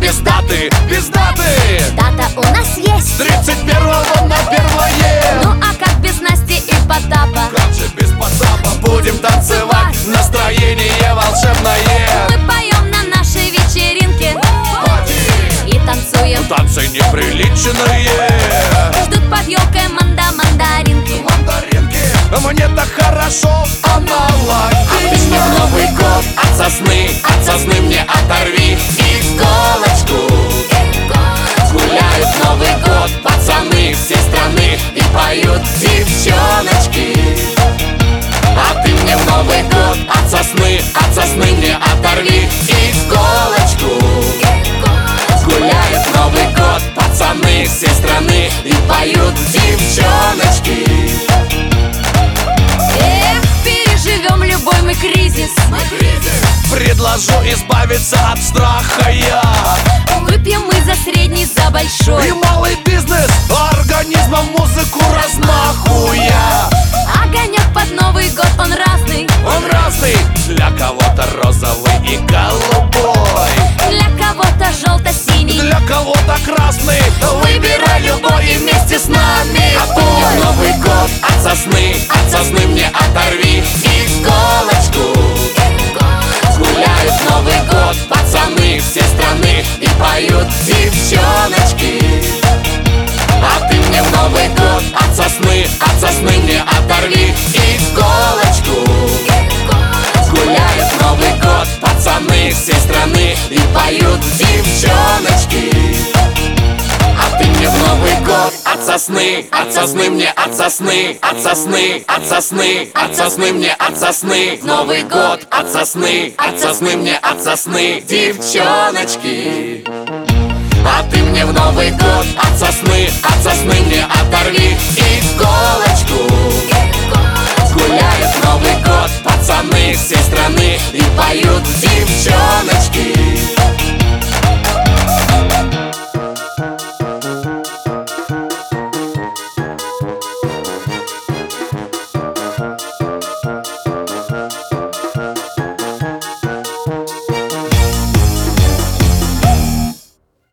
без даты, без даты. Дата у нас есть 31-го на 1-е. Ну а как без Насти и Потапа? Как же без Потапа? Будем танцевать, настроение волшебное. Мы поем на нашей вечеринке и танцуем. Танцы неприличные. Ждут под елкой мандаринки. Мандаринки. Мне так хорошо, она лайк. А ты мне в Новый год от сосны мне оторви иголочку. гуляют Новый год пацаны всей страны и поют девчоночки. А ты мне в Новый год от сосны мне оторви иголочку. Гуляет Новый год пацаны всей страны и поют девчоночки. Эх, переживем любой мы кризис. Предложу избавиться от страха я. Выпьем мы за средний, за большой. И малый бизнес организмом музыку размахуя. Огонек под Новый год, он разный. Он разный, для кого-то розовый и голубой, Для кого-то желто-синий, для кого-то красный. Выбирай любой и вместе с нами А пой. Новый год от сосны мне оторви иголочку. Гуляют Новый год пацаны всей страны и поют девчоночки. А ты мне в Новый год от сосны мне оторви иголочку. Гуляют Новый год пацаны всей страны и поют девчоночки. А ты мне в Новый год от сосны мне от сосны мне от сосны. В Новый год от сосны мне от сосны девчоночки. А ты мне в Новый год от сосны мне оторви